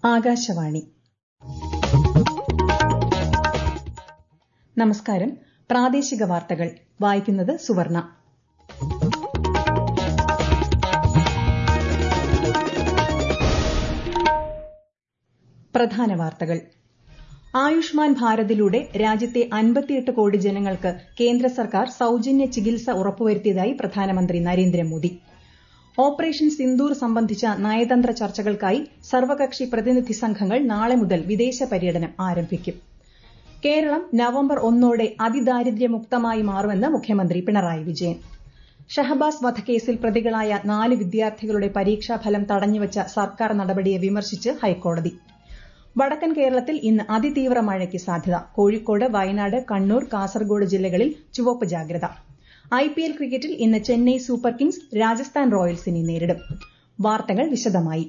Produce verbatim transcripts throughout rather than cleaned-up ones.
ആകാശവാണി. നമസ്കാരം. പ്രാദേശിക വാർത്തകൾ വായിക്കുന്നത് സുവർണ. പ്രധാന വാർത്തകൾ. ആയുഷ്മാൻ ഭാരതിലൂടെ രാജ്യത്തെ അൻപത്തിയെട്ട് കോടി ജനങ്ങൾക്ക് കേന്ദ്ര സർക്കാർ സൌജന്യ ചികിത്സ ഉറപ്പുവരുത്തിയതായി പ്രധാനമന്ത്രി നരേന്ദ്രമോദി. ഓപ്പറേഷൻ സിന്ദൂർ സംബന്ധിച്ച നയതന്ത്ര ചർച്ചകൾക്കായി സർവകക്ഷി പ്രതിനിധി സംഘങ്ങൾ നാളെ മുതൽ വിദേശ പര്യടനം ആരംഭിക്കും. കേരളം നവംബർ ഒന്നോടെ അതിദാരിദ്ര്യമുക്തമായി മാറുമെന്ന് മുഖ്യമന്ത്രി പിണറായി വിജയൻ. ഷഹബാസ് വധക്കേസിൽ പ്രതികളായ നാല് വിദ്യാർത്ഥികളുടെ പരീക്ഷാഫലം തടഞ്ഞുവച്ച സർക്കാർ നടപടിയെ വിമർശിച്ച് ഹൈക്കോടതി. വടക്കൻ കേരളത്തിൽ ഇന്ന് അതിതീവ്ര മഴയ്ക്ക് സാധ്യത. കോഴിക്കോട്, വയനാട്, കണ്ണൂർ, കാസർഗോഡ് ജില്ലകളിൽ ചുവപ്പ് ജാഗ്രത. ഐപിഎൽ ക്രിക്കറ്റിൽ ഇന്ന് ചെന്നൈ സൂപ്പർ കിങ്സ് രാജസ്ഥാൻ റോയൽസിനെ നേരിടും. വാർത്തകൾ വിശദമായി.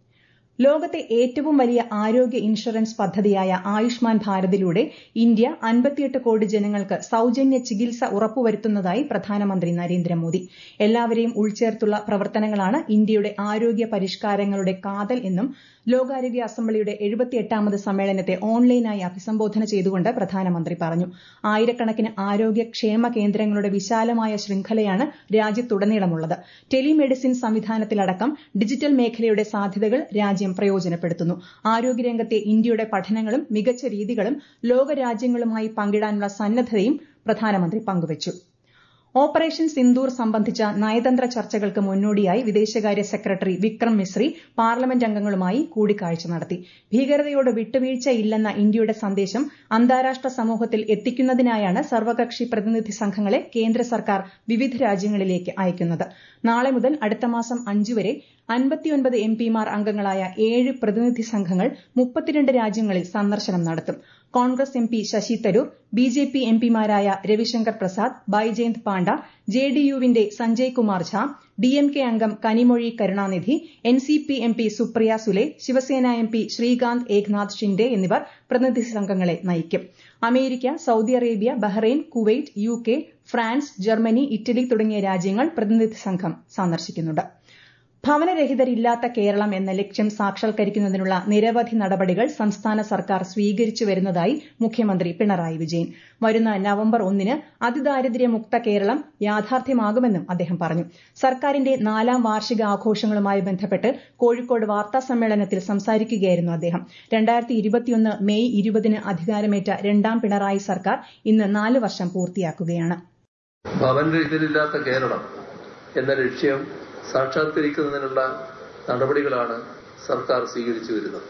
ലോകത്തെ ഏറ്റവും വലിയ ആരോഗ്യ ഇൻഷുറൻസ് പദ്ധതിയായ ആയുഷ്മാൻ ഭാരതിലൂടെ ഇന്ത്യ അൻപത്തിയെട്ട് കോടി ജനങ്ങൾക്ക് സൌജന്യ ചികിത്സ ഉറപ്പുവരുത്തുന്നതായി പ്രധാനമന്ത്രി നരേന്ദ്രമോദി. എല്ലാവരെയും ഉൾച്ചേർത്തുള്ള പ്രവർത്തനങ്ങളാണ് ഇന്ത്യയുടെ ആരോഗ്യ പരിഷ്കാരങ്ങളുടെ കാതൽ എന്നും ലോകാരോഗ്യ അസംബ്ലിയുടെ എഴുപത്തിയെട്ടാമത് സമ്മേളനത്തെ ഓൺലൈനായി അഭിസംബോധന ചെയ്തുകൊണ്ട് പ്രധാനമന്ത്രി പറഞ്ഞു. ആയിരക്കണക്കിന് ആരോഗ്യ ക്ഷേമ കേന്ദ്രങ്ങളുടെ വിശാലമായ ശൃംഖലയാണ് രാജ്യത്തുടനീളമുള്ളത്. ടെലിമെഡിസിൻ സംവിധാനത്തിലടക്കം ഡിജിറ്റൽ മേഖലയുടെ സാധ്യതകൾ രാജ്യം പ്രയോജനപ്പെടുത്തുന്നു. ആരോഗ്യരംഗത്തെ ഇന്ത്യയുടെ പഠനങ്ങളും മികച്ച രീതികളും ലോകരാജ്യങ്ങളുമായി പങ്കിടാനുള്ള സന്നദ്ധതയും പ്രധാനമന്ത്രി പങ്കുവച്ചു. ഓപ്പറേഷൻ സിന്ദൂർ സംബന്ധിച്ച നയതന്ത്ര ചർച്ചകൾക്ക് മുന്നോടിയായി വിദേശകാര്യ സെക്രട്ടറി വിക്രം മിസ്രി പാർലമെന്റ് അംഗങ്ങളുമായി കൂടിക്കാഴ്ച നടത്തി. ഭീകരതയോട് വിട്ടുവീഴ്ചയില്ലെന്ന ഇന്ത്യയുടെ സന്ദേശം അന്താരാഷ്ട്ര സമൂഹത്തിൽ എത്തിക്കുന്നതിനായാണ് സർവകക്ഷി പ്രതിനിധി സംഘങ്ങളെ കേന്ദ്ര സർക്കാർ വിവിധ രാജ്യങ്ങളിലേക്ക് അയക്കുന്നത്. നാളെ മുതൽ അടുത്ത മാസം അഞ്ചു വരെ അൻപത്തിയൊൻപത് എം പിമാർ അംഗങ്ങളായ ഏഴ് പ്രതിനിധി സംഘങ്ങൾ മുപ്പത്തിരണ്ട് രാജ്യങ്ങളിൽ സന്ദർശനം നടത്തും. Congress M P Shashi Tharoor, B J P M പിമാരായ രവിശങ്കർ പ്രസാദ്, ബൈജയന്ത് പാണ്ഡ, ജെ ഡി യുവിന്റെ Sanjay Kumar Jha, D M K അംഗം Kanimozhi Karunanidhi, N C P M P Supriya Sule, Shiv Sena M P Shrikant Eknath Shinde എന്നിവർ പ്രതിനിധി സംഘങ്ങളെ നയിക്കും. America, Saudi Arabia, Bahrain, Kuwait, U K, France, Germany, Italy തുടങ്ങിയ രാജ്യങ്ങൾ പ്രതിനിധി സംഘം സന്ദർശിക്കുന്നുണ്ട്. ഭവനരഹിതരില്ലാത്ത കേരളം എന്ന ലക്ഷ്യം സാക്ഷാത്കരിക്കുന്നതിനുള്ള നിരവധി നടപടികൾ സംസ്ഥാന സർക്കാർ സ്വീകരിച്ചു വരുന്നതായി മുഖ്യമന്ത്രി പിണറായി വിജയൻ. വരുന്ന നവംബർ ഒന്നിന് അതിദാരിദ്ര്യമുക്ത കേരളം യാഥാർത്ഥ്യമാകുമെന്നും അദ്ദേഹം പറഞ്ഞു. സർക്കാരിന്റെ നാലാം വാർഷികാഘോഷങ്ങളുമായി ബന്ധപ്പെട്ട് കോഴിക്കോട് വാർത്താ സമ്മേളനത്തിൽ സംസാരിക്കുകയായിരുന്നു അദ്ദേഹം. രണ്ടായിരത്തി ഇരുപത്തിയൊന്ന് മെയ് ഇരുപതിന് അധികാരമേറ്റ രണ്ടാം പിണറായി സർക്കാർ ഇന്ന് നാല് വർഷം പൂർത്തിയാക്കുകയാണ്. ഭവനരഹിതരില്ലാത്ത കേരളം എന്ന ലക്ഷ്യം സാക്ഷാത്കരിക്കുന്നതിനുള്ള നടപടികളാണ് സർക്കാർ സ്വീകരിച്ചു വരുന്നത്.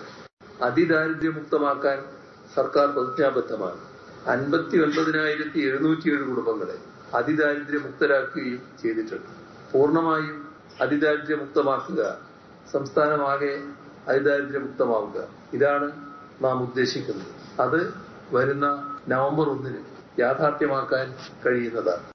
അതിദാരിദ്ര്യമുക്തമാക്കാൻ സർക്കാർ പ്രതിജ്ഞാബദ്ധമാണ്. അൻപത്തി ഒൻപതിനായിരത്തി എഴുന്നൂറ്റിയേഴ് കുടുംബങ്ങളെ അതിദാരിദ്ര്യമുക്തരാക്കുകയും ചെയ്തിട്ടുണ്ട്. പൂർണ്ണമായും അതിദാരിദ്ര്യമുക്തമാക്കുക, സംസ്ഥാനമാകെ അതിദാരിദ്ര്യമുക്തമാവുക, ഇതാണ് നാം ഉദ്ദേശിക്കുന്നത്. അത് വരുന്ന നവംബർ ഒന്നിന് യാഥാർത്ഥ്യമാക്കാൻ കഴിയുന്നതാണ്.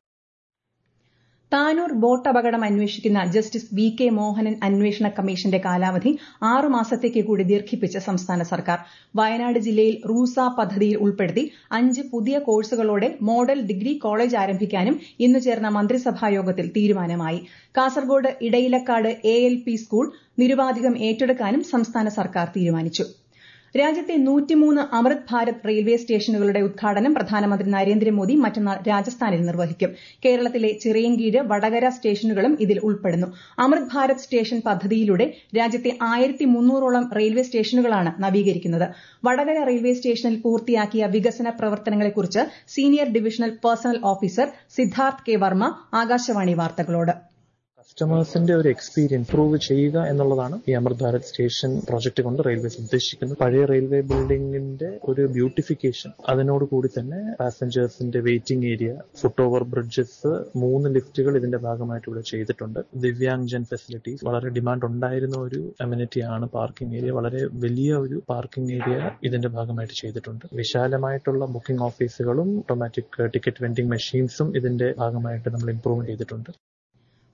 താനൂർ ബോട്ട് അപകടം അന്വേഷിക്കുന്ന ജസ്റ്റിസ് വി കെ മോഹനൻ അന്വേഷണ കമ്മീഷന്റെ കാലാവധി ആറ് മാസത്തേക്ക് കൂടി ദീർഘിപ്പിച്ച് സംസ്ഥാന സർക്കാർ. വയനാട് ജില്ലയിൽ റൂസ പദ്ധതിയിൽ ഉൾപ്പെടുത്തി അഞ്ച് പുതിയ കോഴ്സുകളോടെ മോഡൽ ഡിഗ്രി കോളേജ് ആരംഭിക്കാനും ഇന്ന് ചേർന്ന മന്ത്രിസഭാ യോഗത്തിൽ തീരുമാനമായി. Kasaragod Edayilakkad A L P school നിരുപാധികം ഏറ്റെടുക്കാനും സംസ്ഥാന സർക്കാർ തീരുമാനിച്ചു. രാജ്യത്തെ നൂറ്റിമൂന്ന് അമൃത് ഭാരത് റെയിൽവേ സ്റ്റേഷനുകളുടെ ഉദ്ഘാടനം പ്രധാനമന്ത്രി നരേന്ദ്രമോദി മറ്റന്നാൾ രാജസ്ഥാനിൽ നിർവഹിക്കും. കേരളത്തിലെ ചിറയൻകീഴ്, വടകര സ്റ്റേഷനുകളും ഇതിൽ ഉൾപ്പെടുന്നു. അമൃത് ഭാരത് സ്റ്റേഷൻ പദ്ധതിയിലൂടെ രാജ്യത്തെ ആയിരത്തി മുന്നൂറോളം റെയിൽവേ സ്റ്റേഷനുകളാണ് നവീകരിക്കുന്നത്. വടകര റെയിൽവേ സ്റ്റേഷനിൽ പൂർത്തിയാക്കിയ വികസന പ്രവർത്തനങ്ങളെക്കുറിച്ച് senior divisional personnel officer Siddharth K Varma Akashvani വാർത്തകളോട്. കസ്റ്റമേഴ്സിന്റെ ഒരു എക്സ്പീരിയൻസ് ഇംപ്രൂവ് ചെയ്യുക എന്നുള്ളതാണ് ഈ അമൃത് ഭാരത് സ്റ്റേഷൻ പ്രോജക്ട് കൊണ്ട് റെയിൽവേസ് ഉദ്ദേശിക്കുന്നത്. പഴയ റെയിൽവേ ബിൽഡിംഗിന്റെ ഒരു ബ്യൂട്ടിഫിക്കേഷൻ, അതിനോട് കൂടി തന്നെ പാസഞ്ചേഴ്സിന്റെ waiting area, foot over bridges, മൂന്ന് ലിഫ്റ്റുകൾ ഇതിന്റെ ഭാഗമായിട്ട് ഇവിടെ ചെയ്തിട്ടുണ്ട്. ദിവ്യാംഗജൻ ഫെസിലിറ്റീസ്, വളരെ ഡിമാൻഡ് ഉണ്ടായിരുന്ന ഒരു അമ്യൂണിറ്റി ആണ് പാർക്കിംഗ് ഏരിയ. വളരെ വലിയ ഒരു പാർക്കിംഗ് ഏരിയ ഇതിന്റെ ഭാഗമായിട്ട് ചെയ്തിട്ടുണ്ട്. വിശാലമായിട്ടുള്ള ബുക്കിംഗ് ഓഫീസുകളും ഓട്ടോമാറ്റിക് ടിക്കറ്റ് വെൻഡിംഗ് മെഷീൻസും ഇതിന്റെ ഭാഗമായിട്ട് നമ്മൾ ഇംപ്രൂവ് ചെയ്തിട്ടുണ്ട്.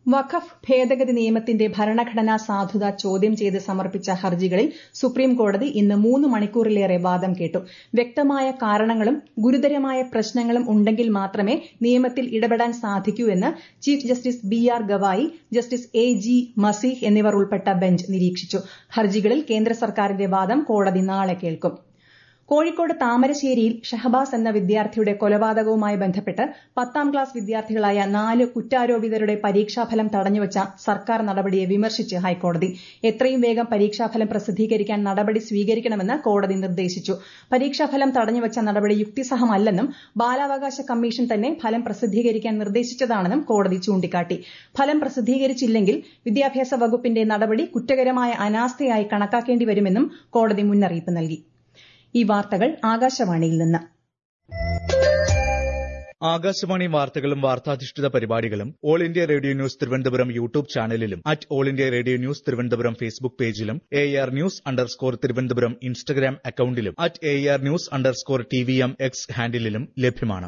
വഖഫ് ഭേദഗതി നിയമത്തിന്റെ ഭരണഘടനാ സാധുത ചോദ്യം ചെയ്ത് സമർപ്പിച്ച ഹർജികളിൽ സുപ്രീംകോടതി ഇന്ന് മൂന്ന് മണിക്കൂറിലേറെ വാദം കേട്ടു. വ്യക്തമായ കാരണങ്ങളും ഗുരുതരമായ പ്രശ്നങ്ങളും ഉണ്ടെങ്കിൽ മാത്രമേ നിയമത്തിൽ ഇടപെടാൻ സാധിക്കൂ എന്ന് chief justice B R Gavai, justice A G Masih എന്നിവർ ഉൾപ്പെട്ട ബെഞ്ച് നിരീക്ഷിച്ചു. ഹർജികളിൽ കേന്ദ്ര സർക്കാരിന്റെ വാദം കോടതി നാളെ കേൾക്കും. കോഴിക്കോട് താമരശ്ശേരിയിൽ ഷഹബാസ് എന്ന വിദ്യാർത്ഥിയുടെ കൊലപാതകവുമായി ബന്ധപ്പെട്ട് പത്താം ക്ലാസ് വിദ്യാർത്ഥികളായ നാല് കുറ്റാരോപിതരുടെ പരീക്ഷാഫലം തടഞ്ഞുവച്ച സർക്കാർ നടപടിയെ വിമർശിച്ച് ഹൈക്കോടതി. എത്രയും വേഗം പരീക്ഷാഫലം പ്രസിദ്ധീകരിക്കാൻ നടപടി സ്വീകരിക്കണമെന്ന് കോടതി നിർദ്ദേശിച്ചു. പരീക്ഷാഫലം തടഞ്ഞുവച്ച നടപടി യുക്തിസഹമല്ലെന്നും ബാലാവകാശ കമ്മീഷൻ തന്നെ ഫലം പ്രസിദ്ധീകരിക്കാൻ നിർദ്ദേശിച്ചതാണെന്നും കോടതി ചൂണ്ടിക്കാട്ടി. ഫലം പ്രസിദ്ധീകരിച്ചില്ലെങ്കിൽ വിദ്യാഭ്യാസ വകുപ്പിന്റെ നടപടി കുറ്റകരമായ അനാസ്ഥയായി കണക്കാക്കേണ്ടി വരുമെന്നും കോടതി മുന്നറിയിപ്പ് നൽകി. ഈ വാർത്തകൾ ആകാശവാണിയിൽ നിന്ന്. ആകാശവാണി വാർത്തകളും വാർത്താധിഷ്ഠിത പരിപാടികളും all India radio news Thiruvananthapuram YouTube ചാനലിലും at all India radio news Thiruvananthapuram Facebook പേജിലും A R news underscore Thiruvananthapuram Instagram അക്കൌണ്ടിലും at A R news underscore T V M X ഹാൻഡിലും ലഭ്യമാണ്.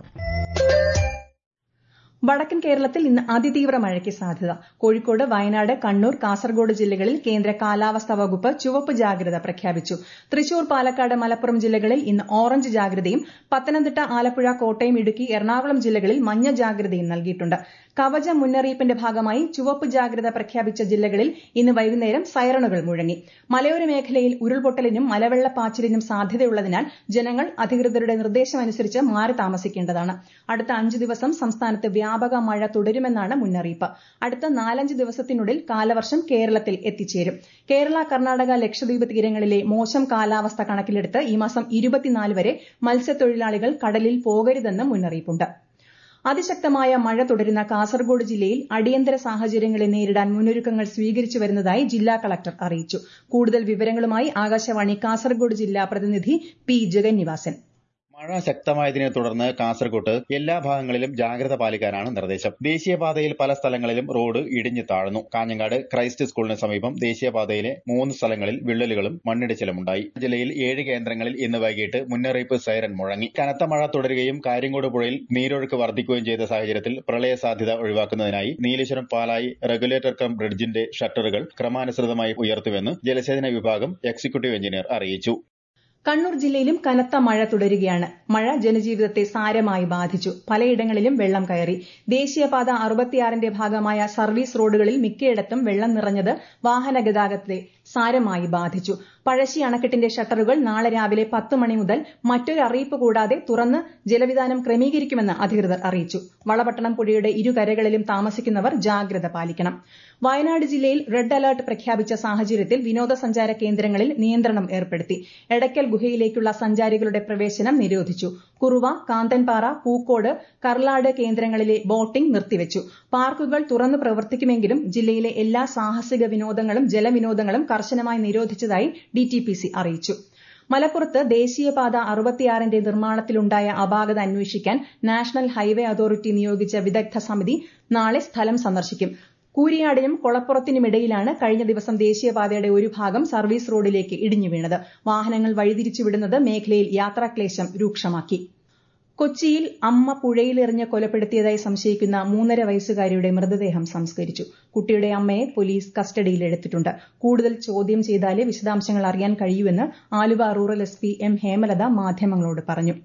വടക്കൻ കേരളത്തിൽ ഇന്ന് അതിതീവ്ര മഴയ്ക്ക് സാധ്യത. കോഴിക്കോട്, വയനാട്, കണ്ണൂർ, കാസർഗോഡ് ജില്ലകളിൽ കേന്ദ്ര കാലാവസ്ഥാ വകുപ്പ് ചുവപ്പ് ജാഗ്രത പ്രഖ്യാപിച്ചു. തൃശൂർ, പാലക്കാട്, മലപ്പുറം ജില്ലകളിൽ ഇന്ന് ഓറഞ്ച് ജാഗ്രതയും പത്തനംതിട്ട, ആലപ്പുഴ, കോട്ടയം, ഇടുക്കി, എറണാകുളം ജില്ലകളിൽ മഞ്ഞ ജാഗ്രതയും നൽകിയിട്ടുണ്ട്. കവച മുന്നറിയിപ്പിന്റെ ഭാഗമായി ചുവപ്പ് ജാഗ്രത പ്രഖ്യാപിച്ച ജില്ലകളിൽ ഇന്ന് വൈകുന്നേരം സൈറണുകൾ മുഴങ്ങി. മലയോര മേഖലയിൽ ഉരുൾപൊട്ടലിനും മലവെള്ളപ്പാച്ചിലിനും സാധ്യതയുള്ളതിനാൽ ജനങ്ങൾ അധികൃതരുടെ നിർദ്ദേശമനുസരിച്ച് മാറി താമസിക്കേണ്ടതാണ്. അടുത്ത അഞ്ചു ദിവസം സംസ്ഥാനത്ത് വ്യാപക മഴ തുടരുമെന്നാണ് മുന്നറിയിപ്പ്. അടുത്ത നാലഞ്ച് ദിവസത്തിനുള്ളിൽ കാലവർഷം കേരളത്തിൽ എത്തിച്ചേരും. കേരള, കർണാടക, ലക്ഷദ്വീപ് തീരങ്ങളിലെ മോശം കാലാവസ്ഥ കണക്കിലെടുത്ത് ഈ മാസം ഇരുപത്തിനാല് വരെ മത്സ്യത്തൊഴിലാളികൾ കടലിൽ പോകരുതെന്ന് മുന്നറിയിപ്പുണ്ട്. അതിശക്തമായ മഴ തുടരുന്ന കാസർഗോഡ് ജില്ലയിൽ അടിയന്തര സാഹചര്യങ്ങളെ നേരിടാൻ മുന്നൊരുക്കങ്ങൾ സ്വീകരിച്ചു വരുന്നതായി ജില്ലാ കളക്ടർ അറിയിച്ചു. കൂടുതൽ വിവരങ്ങളുമായി ആകാശവാണി കാസർഗോഡ് ജില്ലാ പ്രതിനിധി പി ജഗന്നിവാസൻ. മഴ ശക്തമായതിനെ തുടർന്ന് കാസർകോട്ട് എല്ലാ ഭാഗങ്ങളിലും ജാഗ്രത പാലിക്കാനാണ് നിർദ്ദേശം. ദേശീയപാതയിൽ പല സ്ഥലങ്ങളിലും റോഡ് ഇടിഞ്ഞു താഴ്ന്നു. കാഞ്ഞങ്ങാട് ക്രൈസ്റ്റ് സ്കൂളിന് സമീപം ദേശീയപാതയിലെ മൂന്ന് സ്ഥലങ്ങളിൽ വിള്ളലുകളും മണ്ണിടിച്ചിലുമുണ്ടായി. ജില്ലയിൽ ഏഴ് കേന്ദ്രങ്ങളിൽ ഇന്ന് വൈകിട്ട് മുന്നറിയിപ്പ് സൈറൻ മുഴങ്ങി. കനത്ത മഴ തുടരുകയും കാര്യങ്കോട് പുഴയിൽ നീരൊഴുക്ക് വർദ്ധിക്കുകയും ചെയ്ത സാഹചര്യത്തിൽ പ്രളയ സാധ്യത ഒഴിവാക്കുന്നതിനായി നീലേശ്വരം പാലായി റെഗുലേറ്റർ കം ബ്രിഡ്ജിന്റെ ഷട്ടറുകൾ ക്രമാനുസൃതമായി ഉയർത്തുമെന്ന് ജലസേചന വിഭാഗം എക്സിക്യൂട്ടീവ് എഞ്ചിനീയർ അറിയിച്ചു. കണ്ണൂർ ജില്ലയിലും കനത്ത മഴ തുടരുകയാണ്. മഴ ജനജീവിതത്തെ സാരമായി ബാധിച്ചു. പലയിടങ്ങളിലും വെള്ളം കയറി. ദേശീയപാത അറുപത്തിയാറിന്റെ ഭാഗമായ സർവീസ് റോഡുകളിൽ മിക്കയിടത്തും വെള്ളം നിറഞ്ഞത് വാഹന ഗതാഗതത്തെ സാരമായി ബാധിച്ചു. പഴശ്ശി അണക്കെട്ടിന്റെ ഷട്ടറുകൾ നാളെ രാവിലെ പത്ത് മണി മുതൽ മറ്റൊരു അറിയിപ്പ് കൂടാതെ തുറന്ന് ജലവിതാനം ക്രമീകരിക്കുമെന്ന് അധികൃതർ അറിയിച്ചു. വളപട്ടണം പുഴയുടെ ഇരുകരകളിലും താമസിക്കുന്നവർ ജാഗ്രത പാലിക്കണം. വയനാട് ജില്ലയിൽ റെഡ് അലർട്ട് പ്രഖ്യാപിച്ച സാഹചര്യത്തിൽ വിനോദസഞ്ചാര കേന്ദ്രങ്ങളിൽ നിയന്ത്രണം ഏർപ്പെടുത്തി. എടയ്ക്കൽ ഗുഹയിലേക്കുള്ള സഞ്ചാരികളുടെ പ്രവേശനം നിരോധിച്ചു. കുറുവ, കാന്തൻപാറ, പൂക്കോട്, കർലാട് കേന്ദ്രങ്ങളിലെ ബോട്ടിംഗ് നിർത്തിവച്ചു. പാർക്കുകൾ തുറന്നു പ്രവർത്തിക്കുമെങ്കിലും ജില്ലയിലെ എല്ലാ സാഹസിക വിനോദങ്ങളും ജലവിനോദങ്ങളും കർശനമായി നിരോധിച്ചതായി ഡി ടി പി സി അറിയിച്ചു. മലപ്പുറത്ത് ദേശീയപാത അറുപത്തിയാറിന്റെ നിർമ്മാണത്തിലുണ്ടായ അപാകത അന്വേഷിക്കാൻ നാഷണൽ ഹൈവേ അതോറിറ്റി നിയോഗിച്ച വിദഗ്ധ സമിതി നാളെ സ്ഥലം സന്ദർശിക്കും. കൂരിയാടിനും കൊളപ്പുറത്തിനുമിടയിലാണ് കഴിഞ്ഞ ദിവസം ദേശീയപാതയുടെ ഒരു ഭാഗം സർവീസ് റോഡിലേക്ക് ഇടിഞ്ഞു വീണത്. വാഹനങ്ങൾ വഴിതിരിച്ചുവിടുന്നത് മേഖലയിൽ യാത്രാക്ലേശം രൂക്ഷമാക്കി. കൊച്ചിയിൽ അമ്മ പുഴയിലെറിഞ്ഞ് കൊലപ്പെടുത്തിയതായി സംശയിക്കുന്ന മൂന്നര വയസ്സുകാരിയുടെ മൃതദേഹം സംസ്കരിച്ചു. കുട്ടിയുടെ അമ്മയെ പോലീസ് കസ്റ്റഡിയിലെടുത്തിട്ടുണ്ട്. കൂടുതൽ ചോദ്യം ചെയ്താലേ വിശദാംശങ്ങൾ അറിയാൻ കഴിയൂവെന്ന് Aluva rural S P M Hemalatha മാധ്യമങ്ങളോട് പറഞ്ഞു.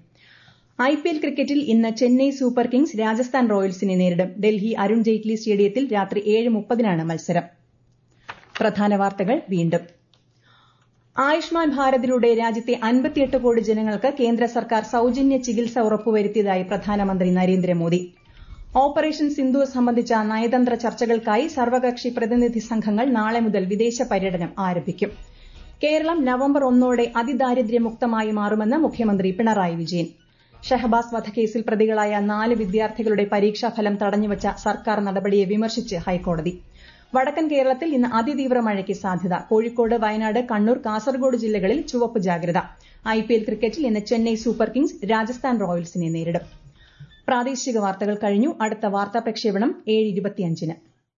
ഐ പി എൽ ക്രിക്കറ്റിൽ ഇന്ന് ചെന്നൈ സൂപ്പർ കിങ്സ് രാജസ്ഥാൻ റോയൽസിനെ നേരിടും. ഡൽഹി അരുൺ ജെയ്റ്റ്ലി സ്റ്റേഡിയത്തിൽ രാത്രി ഏഴ് മുപ്പതിനാണ് മത്സരം. പ്രധാന വാർത്തകൾ വീണ്ടും. ആയുഷ്മാൻ ഭാരതിലൂടെ രാജ്യത്തെ അൻപത്തിയെട്ട് കോടി ജനങ്ങൾക്ക് കേന്ദ്ര സർക്കാർ സൌജന്യ ചികിത്സ ഉറപ്പുവരുത്തിയതായി പ്രധാനമന്ത്രി നരേന്ദ്രമോദി. ഓപ്പറേഷൻ സിന്ദൂർ സംബന്ധിച്ച നയതന്ത്ര ചർച്ചകൾക്കായി സർവകക്ഷി പ്രതിനിധി സംഘങ്ങൾ നാളെ മുതൽ വിദേശ പര്യടനം ആരംഭിക്കും. കേരളം നവംബർ ഒന്നോടെ അതിദാരിദ്ര്യമുക്തമായി മാറുമെന്ന് മുഖ്യമന്ത്രി പിണറായി വിജയൻ. ഷഹബാസ് വധക്കേസിൽ പ്രതികളായ നാല് വിദ്യാർത്ഥികളുടെ പരീക്ഷാഫലം തടഞ്ഞുവച്ച സർക്കാർ നടപടിയെ വിമർശിച്ച് ഹൈക്കോടതി. വടക്കൻ കേരളത്തിൽ ഇന്ന് അതിതീവ്ര മഴയ്ക്ക് സാധ്യത. കോഴിക്കോട്, വയനാട്, കണ്ണൂർ, കാസർഗോഡ് ജില്ലകളിൽ ചുവപ്പ് ജാഗ്രത. ഐ പി എൽ ക്രിക്കറ്റിൽ ഇന്ന് ചെന്നൈ സൂപ്പർ കിങ്സ് രാജസ്ഥാൻ റോയൽസിനെ നേരിടും. പ്രാദേശിക വാർത്തകൾ കഴിഞ്ഞു. അടുത്ത വാർത്താ പ്രക്ഷേപണം ഏഴ് ഇരുപത്തിയഞ്ചിന്.